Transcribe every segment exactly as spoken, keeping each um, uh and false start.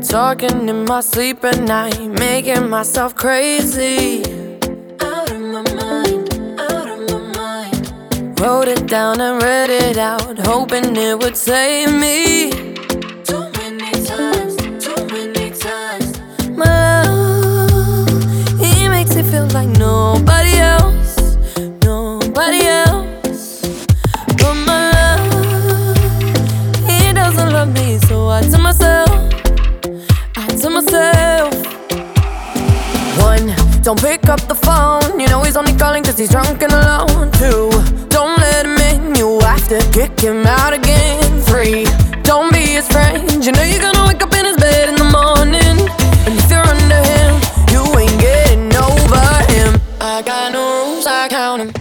Talking in my sleep at night, making myself crazy. Out of my mind, out of my mind. Wrote it down and read it out, hoping it would save me. Too many times, too many times. My love, he makes it feel like nobody else, nobody else. But my love, he doesn't love me, so I tell myself, to myself. One, don't pick up the phone, you know he's only calling cause he's drunk and alone. Two, don't let him in, you have to kick him out again. Three, don't be his friend, you know you're gonna wake up in his bed in the morning. And if you're under him, you ain't getting over him. I got no rules, I count him.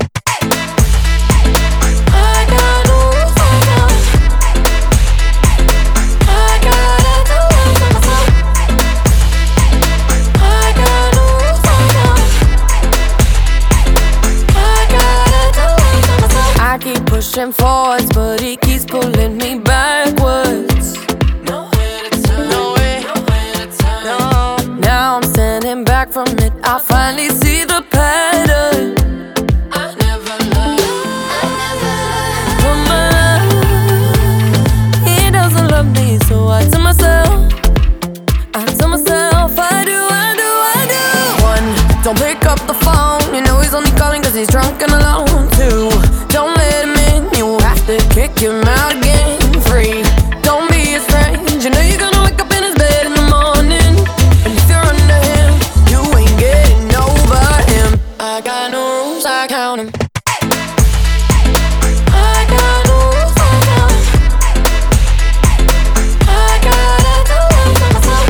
Pushing forwards, but he keeps pulling me backwards. Nowhere to turn, nowhere, nowhere to turn. No. Now I'm standing back from it, I finally see the pattern. I never loved, I never loved. But my love, he doesn't love me, so I tell myself, I tell myself, I do, I do, I do. One, don't pick up the phone, you know he's only calling cause he's drunk and alone. Two, don't let him in, you have to kick him out again. Three, don't be his friend, you know you're gonna wake up in his bed in the morning. And if you're under him, you ain't getting over him. I got no rules, I count him. I got no rules, I count him. I gotta do it for myself.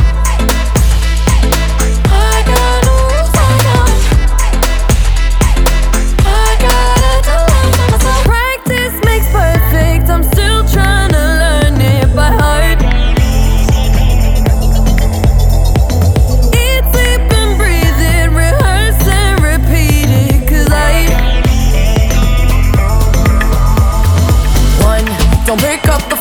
I got no rules, I count him. I gotta do it for myself. Practice makes perfect, I'm still trying to learn it by heart. Eat, sleep and breathe it, rehearse and repeat it. Cause I One, don't pick up the